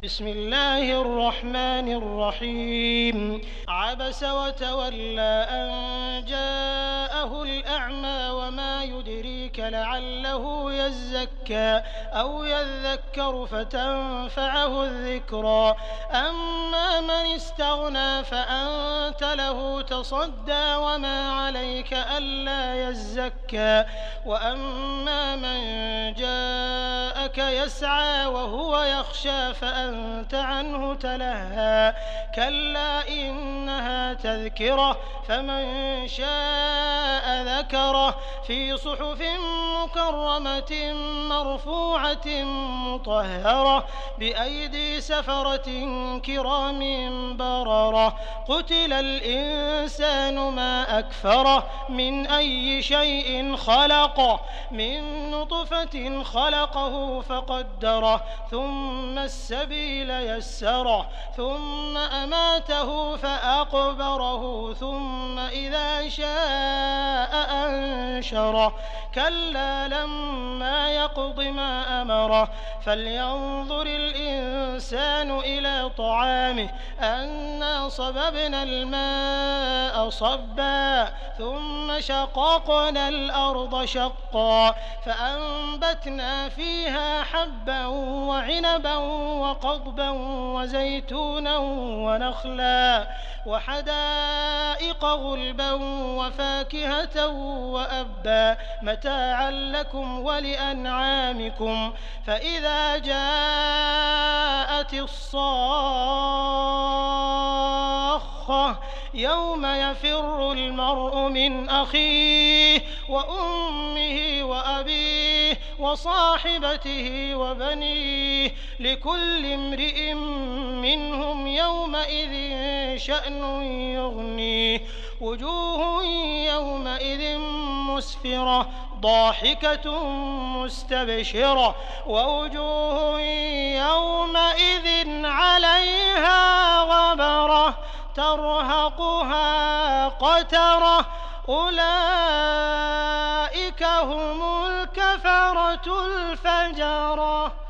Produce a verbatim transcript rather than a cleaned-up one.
بسم الله الرحمن الرحيم عبس وتولى أن جاءه الأعمى وما يدريك لعله يزكى أو يذكر فتنفعه الذكرى أما من استغنى فأنت له تصدى وما عليك ألا يزكى وأما من جاءك يسعى وهو يخشى فأنت عنه تلهى كلا إنها تذكرة فمن شاء ذكره في صحف مكرمة مرفوعة مطهرة بأيدي سفرة كرام بررة قتل الإنسان ما أكفره من أي شيء خلقه من نطفة خلقه فقدره ثم السبيل يسره ثم أماته فأقبره ثم إذا شاء أنشره كلا لما يقض ما أمره فلينظر الإنسان إلى طعامه أنا صببنا الماء صبا ثم شققنا الأرض شقا فأنبتنا فيها حبا وعنبا وقضبا وزيتونا ونخلا وحدائق غلبا وفاكهة وأبا متاعا لكم ولأنعامكم فإذا جاءت الصاخة يوم يفر المرء من أخيه وأمه وأبيه وصاحبته وبنيه لكل امرئ منهم يومئذ شأن يغنيه وجوه يومئذ مسفرة ضاحكة مستبشرة ووجوه يومئذ عليها غبرة ترهقها قترة أولئك هم الكفرة الفجرة.